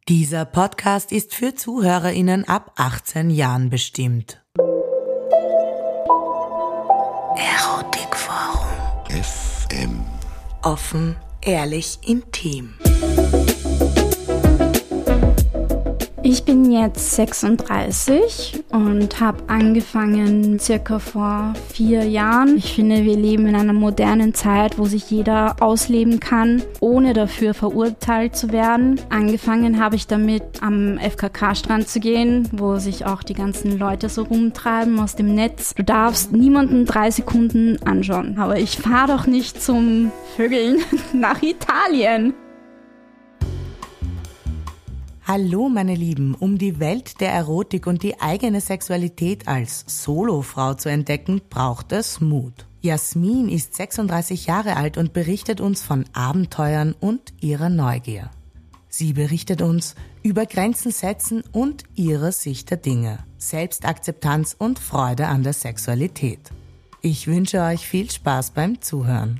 Dieser Podcast ist für ZuhörerInnen ab 18 Jahren bestimmt. Erotikforum. FM. Offen, ehrlich, intim. Ich bin jetzt 36 und habe angefangen circa vor 4 Jahren. Ich finde, wir leben in einer modernen Zeit, wo sich jeder ausleben kann, ohne dafür verurteilt zu werden. Angefangen habe ich damit, am FKK-Strand zu gehen, wo sich auch die ganzen Leute so rumtreiben aus dem Netz. Du darfst niemanden 3 Sekunden anschauen. Aber ich fahre doch nicht zum Vögeln nach Italien. Hallo meine Lieben, um die Welt der Erotik und die eigene Sexualität als Solofrau zu entdecken, braucht es Mut. Jasmin ist 36 Jahre alt und berichtet uns von Abenteuern und ihrer Neugier. Sie berichtet uns über Grenzen setzen und ihre Sicht der Dinge, Selbstakzeptanz und Freude an der Sexualität. Ich wünsche euch viel Spaß beim Zuhören.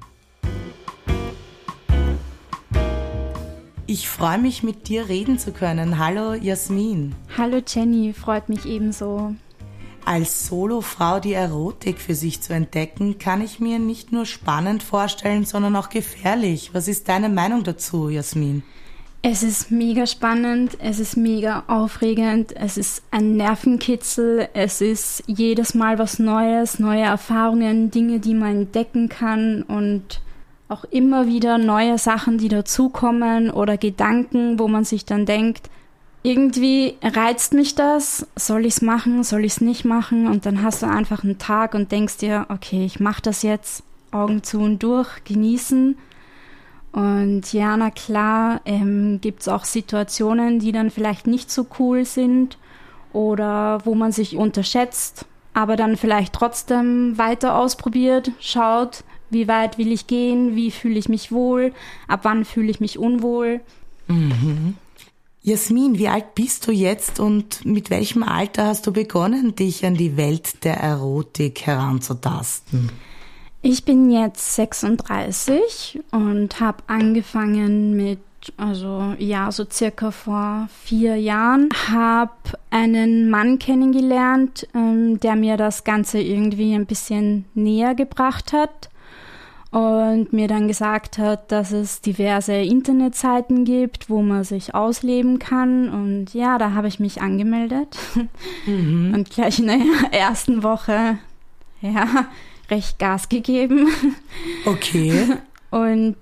Ich freue mich, mit dir reden zu können. Hallo Jasmin. Hallo Jenny, freut mich ebenso. Als Solofrau die Erotik für sich zu entdecken, kann ich mir nicht nur spannend vorstellen, sondern auch gefährlich. Was ist deine Meinung dazu, Jasmin? Es ist mega spannend, es ist mega aufregend, es ist ein Nervenkitzel, es ist jedes Mal was Neues, neue Erfahrungen, Dinge, die man entdecken kann und auch immer wieder neue Sachen, die dazukommen oder Gedanken, wo man sich dann denkt, irgendwie reizt mich das, soll ich's machen, soll ich's nicht machen? Und dann hast du einfach einen Tag und denkst dir, okay, ich mache das jetzt, Augen zu und durch, genießen. Und ja, na klar, gibt's auch Situationen, die dann vielleicht nicht so cool sind oder wo man sich unterschätzt, aber dann vielleicht trotzdem weiter ausprobiert, schaut, wie weit will ich gehen? Wie fühle ich mich wohl? Ab wann fühle ich mich unwohl? Mhm. Jasmin, wie alt bist du jetzt und mit welchem Alter hast du begonnen, dich an die Welt der Erotik heranzutasten? Ich bin jetzt 36 und habe angefangen mit, so circa vor 4 Jahren. Habe einen Mann kennengelernt, der mir das Ganze irgendwie ein bisschen näher gebracht hat. Und mir dann gesagt hat, dass es diverse Internetseiten gibt, wo man sich ausleben kann. Und ja, da habe ich mich angemeldet. Mhm. Und gleich in der ersten Woche, recht Gas gegeben. Okay. Und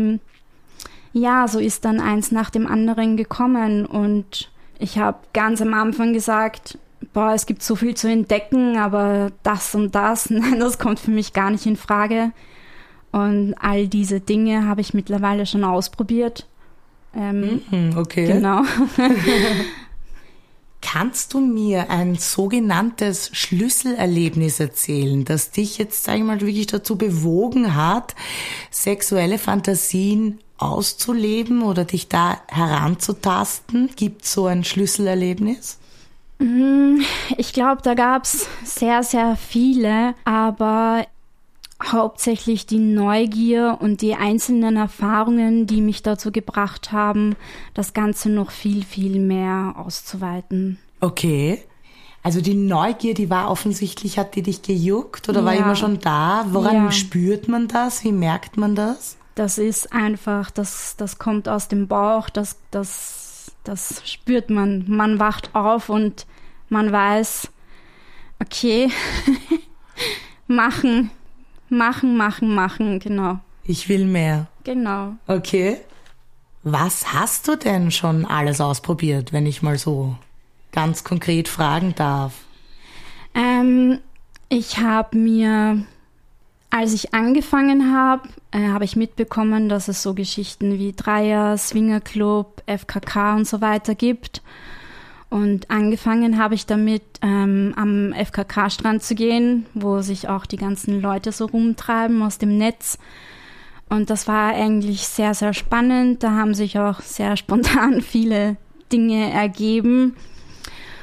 so ist dann eins nach dem anderen gekommen. Und ich habe ganz am Anfang gesagt, es gibt so viel zu entdecken, aber das und das, nein, das kommt für mich gar nicht in Frage. Und all diese Dinge habe ich mittlerweile schon ausprobiert. Okay. Genau. Kannst du mir ein sogenanntes Schlüsselerlebnis erzählen, das dich jetzt, sag ich mal, wirklich dazu bewogen hat, sexuelle Fantasien auszuleben oder dich da heranzutasten? Gibt es so ein Schlüsselerlebnis? Ich glaube, da gab es sehr, sehr viele, aber hauptsächlich die Neugier und die einzelnen Erfahrungen, die mich dazu gebracht haben, das Ganze noch viel, viel mehr auszuweiten. Okay. Also die Neugier, die war offensichtlich, hat die dich gejuckt oder war immer schon da? Woran spürt man das? Wie merkt man das? Das ist einfach, das kommt aus dem Bauch, das spürt man. Man wacht auf und man weiß, okay, machen, genau. Ich will mehr. Genau. Okay. Was hast du denn schon alles ausprobiert, wenn ich mal so ganz konkret fragen darf? Ich habe mir, als ich angefangen habe, habe ich mitbekommen, dass es so Geschichten wie Dreier, Swingerclub, FKK und so weiter gibt. Und angefangen habe ich damit, am FKK-Strand zu gehen, wo sich auch die ganzen Leute so rumtreiben aus dem Netz. Und das war eigentlich sehr, sehr spannend. Da haben sich auch sehr spontan viele Dinge ergeben.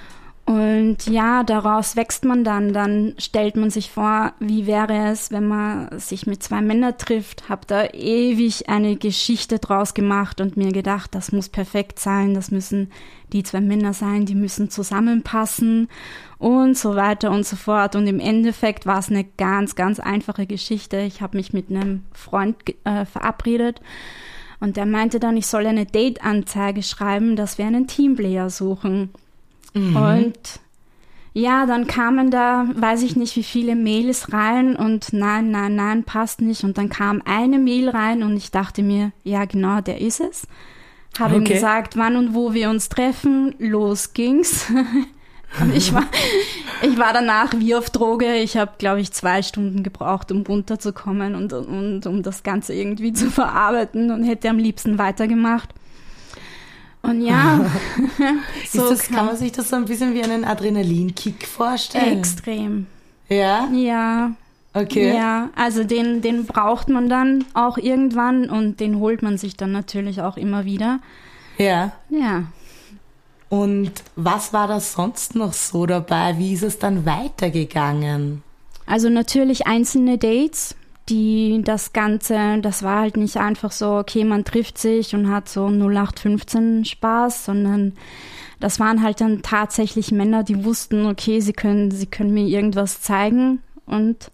Und ja, daraus wächst man dann stellt man sich vor, wie wäre es, wenn man sich mit 2 Männern trifft, habe da ewig eine Geschichte draus gemacht und mir gedacht, das muss perfekt sein, das müssen die 2 Männer sein, die müssen zusammenpassen und so weiter und so fort. Und im Endeffekt war es eine ganz, ganz einfache Geschichte. Ich habe mich mit einem Freund verabredet und der meinte dann, ich soll eine Date-Anzeige schreiben, dass wir einen Teamplayer suchen. Und ja, dann kamen da, weiß ich nicht, wie viele Mails rein und nein, passt nicht. Und dann kam eine Mail rein und ich dachte mir, ja genau, der ist es. Habe ihm gesagt, wann und wo wir uns treffen. Los ging's. Und ich war danach wie auf Droge. Ich habe, glaube ich, 2 Stunden gebraucht, um runterzukommen und um das Ganze irgendwie zu verarbeiten und hätte am liebsten weitergemacht. Und ja, kann man sich das so ein bisschen wie einen Adrenalinkick vorstellen? Extrem. Ja? Ja. Okay. Ja, also den braucht man dann auch irgendwann und den holt man sich dann natürlich auch immer wieder. Ja. Ja. Und was war da sonst noch so dabei? Wie ist es dann weitergegangen? Also natürlich einzelne Dates. Das war halt nicht einfach so, okay, man trifft sich und hat so 0815 Spaß, sondern das waren halt dann tatsächlich Männer, die wussten, okay, sie können mir irgendwas zeigen. Und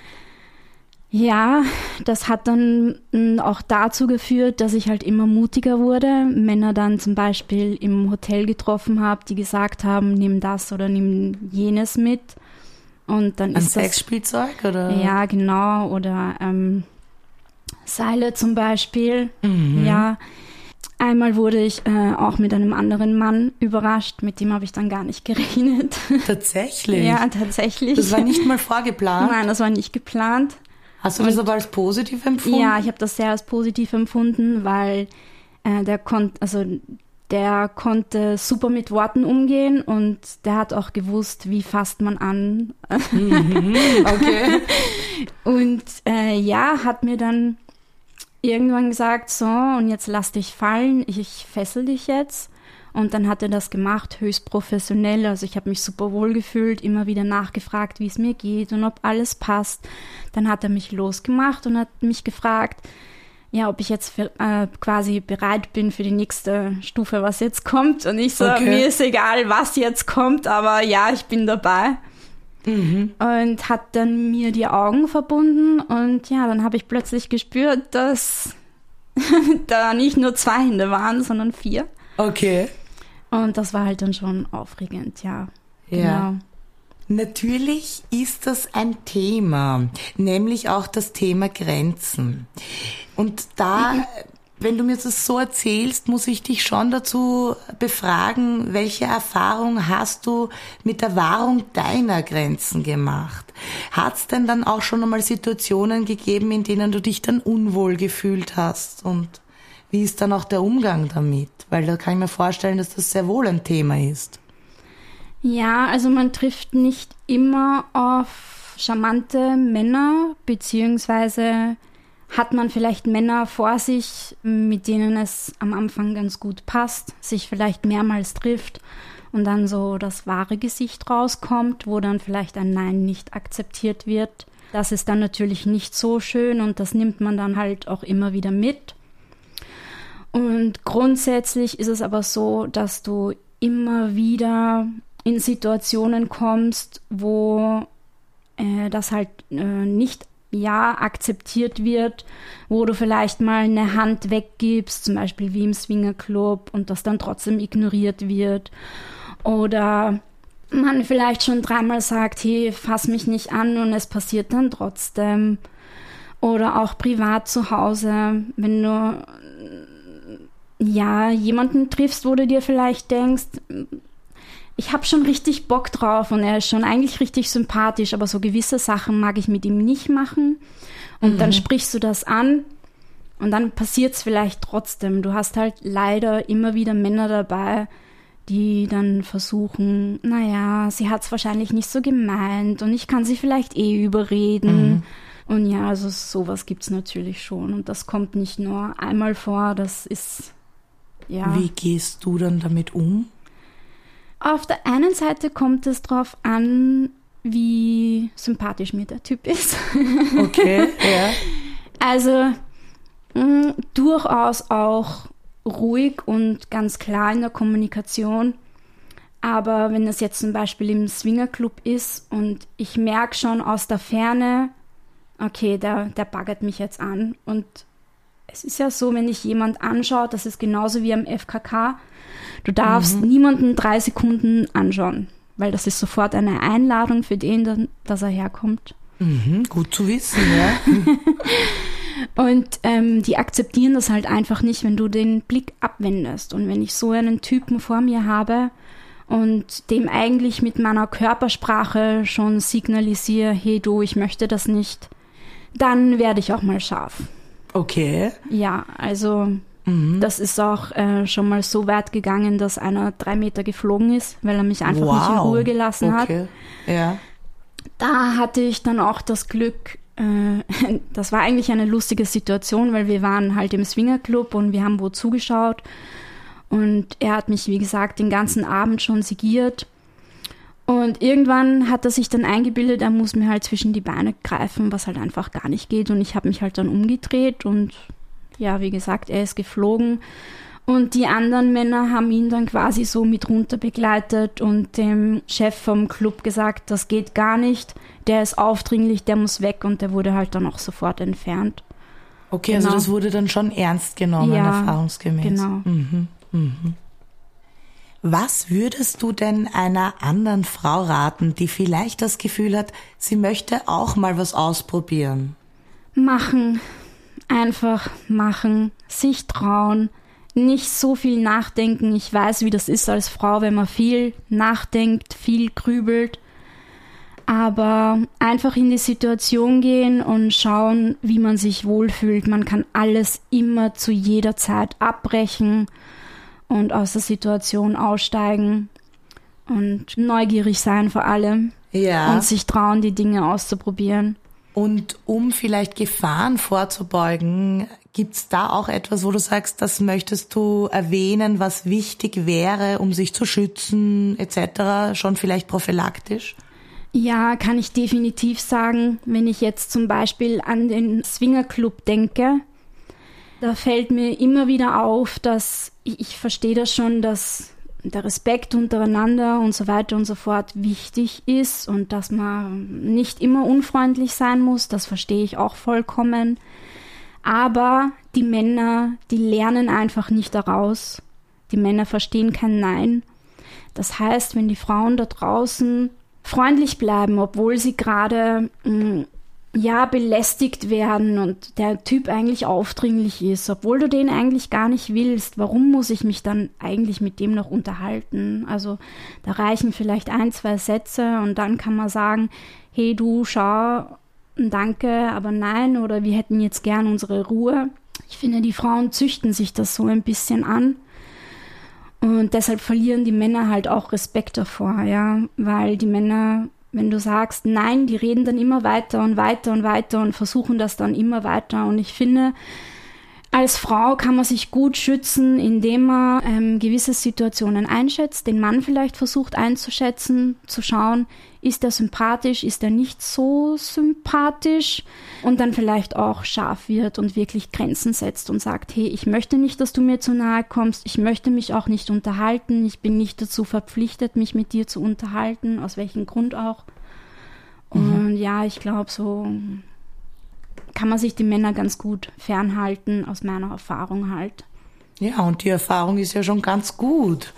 ja, das hat dann auch dazu geführt, dass ich halt immer mutiger wurde. Männer dann zum Beispiel im Hotel getroffen habe, die gesagt haben, nimm das oder nimm jenes mit. Und dann ist das Sexspielzeug, oder? Ja, genau. Oder Seile zum Beispiel. Ja. Einmal wurde ich auch mit einem anderen Mann überrascht. Mit dem habe ich dann gar nicht gerechnet. Tatsächlich? Ja, tatsächlich. Das war nicht mal vorgeplant? Nein, das war nicht geplant. Hast du das aber als positiv empfunden? Ja, ich habe das sehr als positiv empfunden, weil der konnte super mit Worten umgehen und der hat auch gewusst, wie fasst man an. Okay. Und hat mir dann irgendwann gesagt, so, und jetzt lass dich fallen, ich fessel dich jetzt. Und dann hat er das gemacht, höchst professionell. Also ich habe mich super wohl gefühlt, immer wieder nachgefragt, wie es mir geht und ob alles passt. Dann hat er mich losgemacht und hat mich gefragt, ja, ob ich jetzt quasi bereit bin für die nächste Stufe, was jetzt kommt. Und ich so, mir ist egal, was jetzt kommt, aber ja, ich bin dabei. Und hat dann mir die Augen verbunden und ja, dann habe ich plötzlich gespürt, dass da nicht nur 2 Hände waren, sondern 4. Okay. Und das war halt dann schon aufregend, ja. Ja. Genau. Natürlich ist das ein Thema, nämlich auch das Thema Grenzen. Und da, wenn du mir das so erzählst, muss ich dich schon dazu befragen, welche Erfahrung hast du mit der Wahrung deiner Grenzen gemacht? Hat es denn dann auch schon einmal Situationen gegeben, in denen du dich dann unwohl gefühlt hast? Und wie ist dann auch der Umgang damit? Weil da kann ich mir vorstellen, dass das sehr wohl ein Thema ist. Ja, also man trifft nicht immer auf charmante Männer, beziehungsweise hat man vielleicht Männer vor sich, mit denen es am Anfang ganz gut passt, sich vielleicht mehrmals trifft und dann so das wahre Gesicht rauskommt, wo dann vielleicht ein Nein nicht akzeptiert wird. Das ist dann natürlich nicht so schön und das nimmt man dann halt auch immer wieder mit. Und grundsätzlich ist es aber so, dass du immer wieder in Situationen kommst, wo das halt nicht akzeptiert wird, wo du vielleicht mal eine Hand weggibst, zum Beispiel wie im Swingerclub und das dann trotzdem ignoriert wird. Oder man vielleicht schon 3-mal sagt, hey, fass mich nicht an und es passiert dann trotzdem. Oder auch privat zu Hause, wenn du jemanden triffst, wo du dir vielleicht denkst, ich habe schon richtig Bock drauf und er ist schon eigentlich richtig sympathisch, aber so gewisse Sachen mag ich mit ihm nicht machen. Und dann sprichst du das an und dann passiert es vielleicht trotzdem. Du hast halt leider immer wieder Männer dabei, die dann versuchen, sie hat es wahrscheinlich nicht so gemeint und ich kann sie vielleicht überreden. Und ja, also sowas gibt's natürlich schon und das kommt nicht nur einmal vor, das ist, ja. Wie gehst du dann damit um? Auf der einen Seite kommt es darauf an, wie sympathisch mir der Typ ist. Okay, ja. Also durchaus auch ruhig und ganz klar in der Kommunikation. Aber wenn es jetzt zum Beispiel im Swingerclub ist und ich merke schon aus der Ferne, okay, der baggert mich jetzt an. Und es ist ja so, wenn dich jemand anschaut, das ist genauso wie am FKK, du darfst niemanden 3 Sekunden anschauen, weil das ist sofort eine Einladung für den, dass er herkommt. Gut zu wissen, ja. Und die akzeptieren das halt einfach nicht, wenn du den Blick abwendest. Und wenn ich so einen Typen vor mir habe und dem eigentlich mit meiner Körpersprache schon signalisiere, hey du, ich möchte das nicht, dann werde ich auch mal scharf. Okay. Ja, also das ist auch schon mal so weit gegangen, dass einer 3 Meter geflogen ist, weil er mich einfach nicht in Ruhe gelassen hat. Ja. Da hatte ich dann auch das Glück, das war eigentlich eine lustige Situation, weil wir waren halt im Swingerclub und wir haben wo zugeschaut und er hat mich, wie gesagt, den ganzen Abend schon segiert und irgendwann hat er sich dann eingebildet, er muss mir halt zwischen die Beine greifen, was halt einfach gar nicht geht und ich habe mich halt dann umgedreht und ja, wie gesagt, er ist geflogen und die anderen Männer haben ihn dann quasi so mit runter begleitet und dem Chef vom Club gesagt, das geht gar nicht, der ist aufdringlich, der muss weg und der wurde halt dann auch sofort entfernt. Okay, genau. Also das wurde dann schon ernst genommen, ja, erfahrungsgemäß. Genau. Was würdest du denn einer anderen Frau raten, die vielleicht das Gefühl hat, sie möchte auch mal was ausprobieren? Machen. Einfach machen. Sich trauen. Nicht so viel nachdenken. Ich weiß, wie das ist als Frau, wenn man viel nachdenkt, viel grübelt. Aber einfach in die Situation gehen und schauen, wie man sich wohlfühlt. Man kann alles immer zu jeder Zeit abbrechen und aus der Situation aussteigen und neugierig sein vor allem. Ja. Und sich trauen, die Dinge auszuprobieren. Und um vielleicht Gefahren vorzubeugen, gibt's da auch etwas, wo du sagst, das möchtest du erwähnen, was wichtig wäre, um sich zu schützen etc., schon vielleicht prophylaktisch? Ja, kann ich definitiv sagen. Wenn ich jetzt zum Beispiel an den Swingerclub denke, da fällt mir immer wieder auf, dass ich verstehe das schon, dass der Respekt untereinander und so weiter und so fort wichtig ist und dass man nicht immer unfreundlich sein muss, das verstehe ich auch vollkommen. Aber die Männer, die lernen einfach nicht daraus. Die Männer verstehen kein Nein. Das heißt, wenn die Frauen da draußen freundlich bleiben, obwohl sie gerade belästigt werden und der Typ eigentlich aufdringlich ist, obwohl du den eigentlich gar nicht willst, warum muss ich mich dann eigentlich mit dem noch unterhalten? Also da reichen vielleicht 1, 2 Sätze und dann kann man sagen, hey du, schau, danke, aber nein, oder wir hätten jetzt gern unsere Ruhe. Ich finde, die Frauen züchten sich das so ein bisschen an. Und deshalb verlieren die Männer halt auch Respekt davor, ja, weil die Männer, wenn du sagst nein, die reden dann immer weiter und weiter und weiter und versuchen das dann immer weiter. Und ich finde, als Frau kann man sich gut schützen, indem man gewisse Situationen einschätzt, den Mann vielleicht versucht einzuschätzen, zu schauen, ist er sympathisch, ist er nicht so sympathisch und dann vielleicht auch scharf wird und wirklich Grenzen setzt und sagt, hey, ich möchte nicht, dass du mir zu nahe kommst, ich möchte mich auch nicht unterhalten, ich bin nicht dazu verpflichtet, mich mit dir zu unterhalten, aus welchem Grund auch. Und ja, ich glaube, so kann man sich die Männer ganz gut fernhalten, aus meiner Erfahrung halt. Ja, und die Erfahrung ist ja schon ganz gut.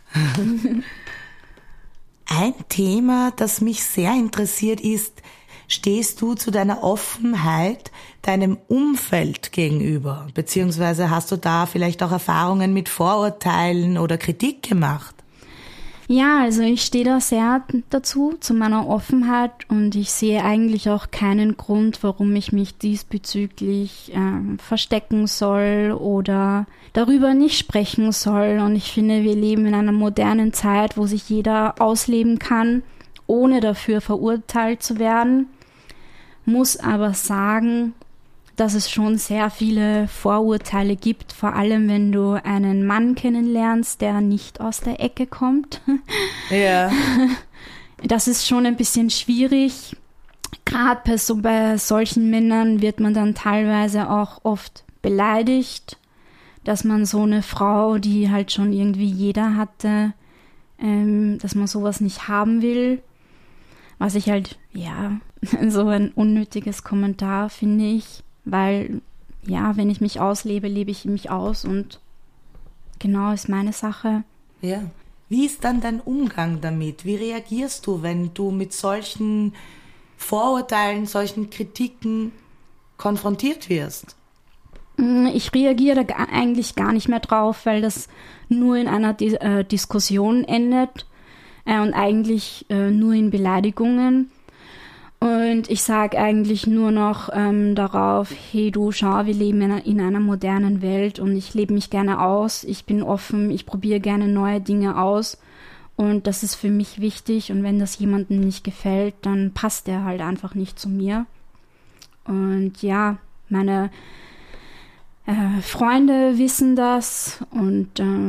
Ein Thema, das mich sehr interessiert, ist, stehst du zu deiner Offenheit deinem Umfeld gegenüber? Beziehungsweise hast du da vielleicht auch Erfahrungen mit Vorurteilen oder Kritik gemacht? Ja, also ich stehe da sehr dazu, zu meiner Offenheit und ich sehe eigentlich auch keinen Grund, warum ich mich diesbezüglich verstecken soll oder darüber nicht sprechen soll. Und ich finde, wir leben in einer modernen Zeit, wo sich jeder ausleben kann, ohne dafür verurteilt zu werden. Muss aber sagen, dass es schon sehr viele Vorurteile gibt, vor allem wenn du einen Mann kennenlernst, der nicht aus der Ecke kommt. Ja. Das ist schon ein bisschen schwierig. Gerade bei solchen Männern wird man dann teilweise auch oft beleidigt, dass man so eine Frau, die halt schon irgendwie jeder hatte, dass man sowas nicht haben will. Was ich halt, ja, so ein unnötiges Kommentar finde ich, weil, ja, wenn ich mich auslebe, lebe ich mich aus und genau ist meine Sache. Ja. Wie ist dann dein Umgang damit? Wie reagierst du, wenn du mit solchen Vorurteilen, solchen Kritiken konfrontiert wirst? Ich reagiere da eigentlich gar nicht mehr drauf, weil das nur in einer Diskussion endet und eigentlich nur in Beleidigungen. Und ich sage eigentlich nur noch darauf, hey du, schau, wir leben in einer modernen Welt und ich lebe mich gerne aus, ich bin offen, ich probiere gerne neue Dinge aus und das ist für mich wichtig und wenn das jemandem nicht gefällt, dann passt der halt einfach nicht zu mir. Und ja, meine Freunde wissen das und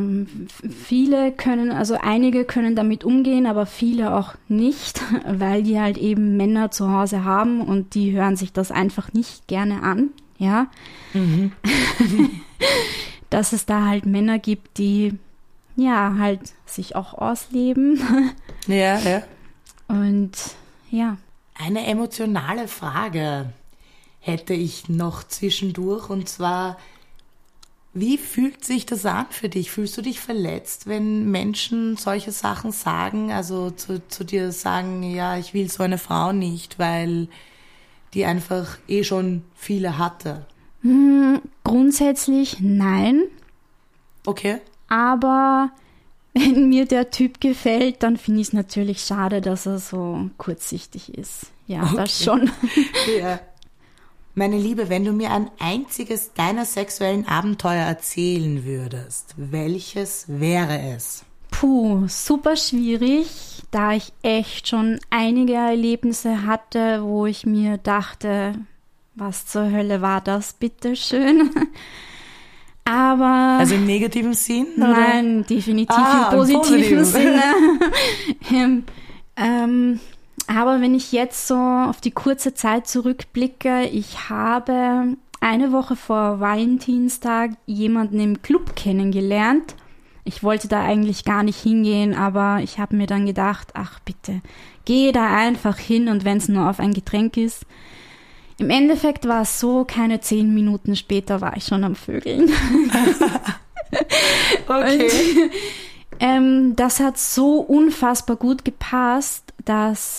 einige können damit umgehen, aber viele auch nicht, weil die halt eben Männer zu Hause haben und die hören sich das einfach nicht gerne an, ja. Mhm. Dass es da halt Männer gibt, die ja halt sich auch ausleben. Ja, ja. Und ja. Eine emotionale Frage hätte ich noch zwischendurch und zwar, wie fühlt sich das an für dich? Fühlst du dich verletzt, wenn Menschen solche Sachen sagen, also zu dir sagen, ja, ich will so eine Frau nicht, weil die einfach schon viele hatte? Grundsätzlich nein. Okay. Aber wenn mir der Typ gefällt, dann finde ich es natürlich schade, dass er so kurzsichtig ist. Ja, okay. Das schon. Ja. Meine Liebe, wenn du mir ein einziges deiner sexuellen Abenteuer erzählen würdest, welches wäre es? Puh, super schwierig, da ich echt schon einige Erlebnisse hatte, wo ich mir dachte, was zur Hölle war das, bitteschön. Aber... Also im negativen Sinn? Nein, oder? Definitiv im positiven Sinne. Aber wenn ich jetzt so auf die kurze Zeit zurückblicke, ich habe eine Woche vor Valentinstag jemanden im Club kennengelernt. Ich wollte da eigentlich gar nicht hingehen, aber ich habe mir dann gedacht, ach bitte, geh da einfach hin und wenn es nur auf ein Getränk ist. Im Endeffekt war es so, keine 10 Minuten später war ich schon am Vögeln. Okay. Und, das hat so unfassbar gut gepasst, dass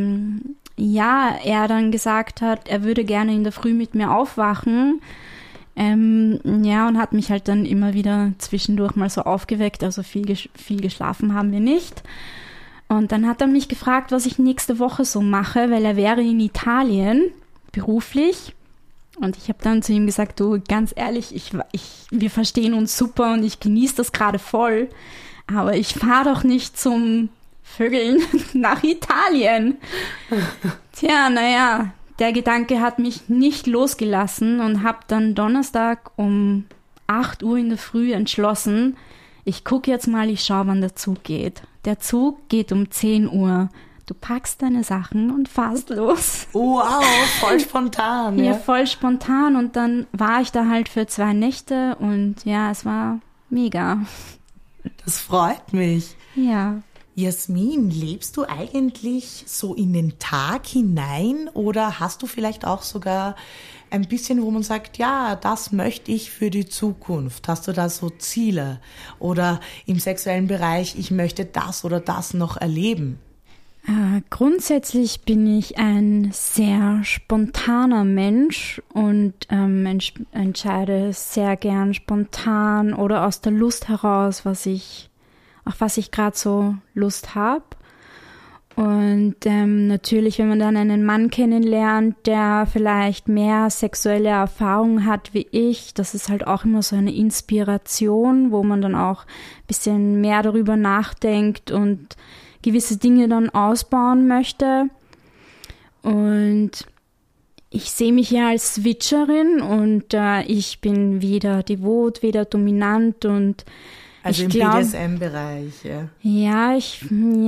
er dann gesagt hat, er würde gerne in der Früh mit mir aufwachen. Und hat mich halt dann immer wieder zwischendurch mal so aufgeweckt, also viel geschlafen haben wir nicht. Und dann hat er mich gefragt, was ich nächste Woche so mache, weil er wäre in Italien beruflich. Und ich habe dann zu ihm gesagt, du, ganz ehrlich, wir verstehen uns super und ich genieße das gerade voll, aber ich fahre doch nicht zum Vögeln nach Italien. Tja, naja, der Gedanke hat mich nicht losgelassen und habe dann Donnerstag um 8 Uhr in der Früh entschlossen, ich gucke jetzt mal, ich schaue, wann der Zug geht. Der Zug geht um 10 Uhr. Du packst deine Sachen und fahrst los. Wow, voll spontan. Ja, voll spontan. Und dann war ich da halt für 2 Nächte und ja, es war mega. Das freut mich. Ja. Jasmin, lebst du eigentlich so in den Tag hinein oder hast du vielleicht auch sogar ein bisschen, wo man sagt, ja, das möchte ich für die Zukunft? Hast du da so Ziele? Oder im sexuellen Bereich, ich möchte das oder das noch erleben? Grundsätzlich bin ich ein sehr spontaner Mensch und entscheide sehr gern spontan oder aus der Lust heraus, auf was ich gerade so Lust habe. Und natürlich, wenn man dann einen Mann kennenlernt, der vielleicht mehr sexuelle Erfahrungen hat wie ich, das ist halt auch immer so eine Inspiration, wo man dann auch ein bisschen mehr darüber nachdenkt und gewisse Dinge dann ausbauen möchte. Und ich sehe mich ja als Switcherin und ich bin weder devot, weder dominant und also im BDSM-Bereich, ja. Ja, ich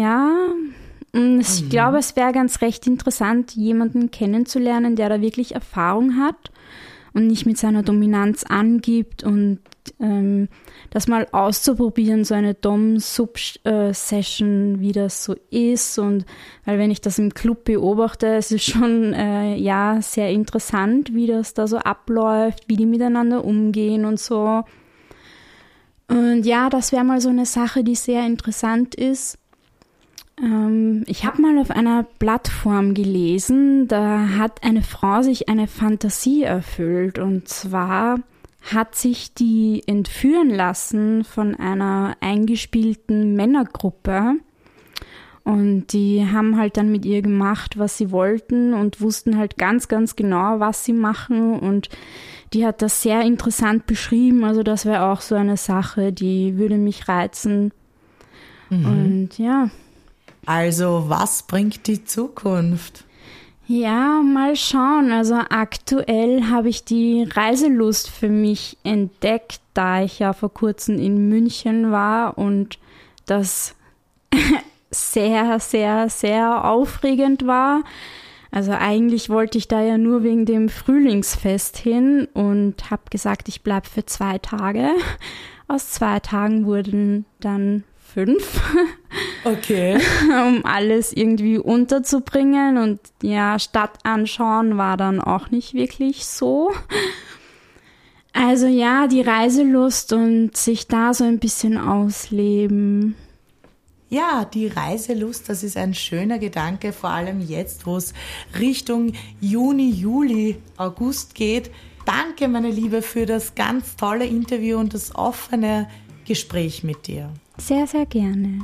glaube, es wäre ganz recht interessant, jemanden kennenzulernen, der da wirklich Erfahrung hat und nicht mit seiner Dominanz angibt und das mal auszuprobieren, so eine Dom-Sub-Session, wie das so ist. Und weil wenn ich das im Club beobachte, es ist schon sehr interessant, wie das da so abläuft, wie die miteinander umgehen und so. Und ja, das wäre mal so eine Sache, die sehr interessant ist. Ich habe mal auf einer Plattform gelesen, da hat eine Frau sich eine Fantasie erfüllt. Und zwar hat sich die entführen lassen von einer eingespielten Männergruppe. Und die haben halt dann mit ihr gemacht, was sie wollten und wussten halt ganz, ganz genau, was sie machen. Und die hat das sehr interessant beschrieben. Also das wäre auch so eine Sache, die würde mich reizen. Und ja. Also was bringt die Zukunft? Ja, mal schauen. Also aktuell habe ich die Reiselust für mich entdeckt, da ich ja vor kurzem in München war und das sehr, sehr, sehr aufregend war. Also eigentlich wollte ich da ja nur wegen dem Frühlingsfest hin und habe gesagt, ich bleibe für 2 Tage. Aus 2 Tagen wurden dann 5. Okay. Um alles irgendwie unterzubringen und ja, Stadt anschauen war dann auch nicht wirklich so. Also ja, die Reiselust und sich da so ein bisschen ausleben. Ja, die Reiselust, das ist ein schöner Gedanke, vor allem jetzt, wo es Richtung Juni, Juli, August geht. Danke, meine Liebe, für das ganz tolle Interview und das offene Gespräch mit dir. Sehr, sehr gerne.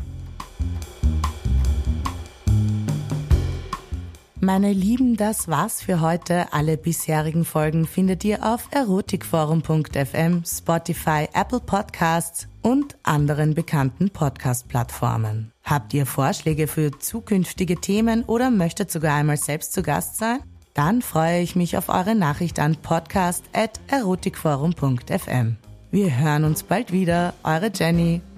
Meine Lieben, das war's für heute. Alle bisherigen Folgen findet ihr auf erotikforum.fm, Spotify, Apple Podcasts und anderen bekannten Podcast-Plattformen. Habt ihr Vorschläge für zukünftige Themen oder möchtet sogar einmal selbst zu Gast sein? Dann freue ich mich auf eure Nachricht an podcast@erotikforum.fm. Wir hören uns bald wieder. Eure Jenny.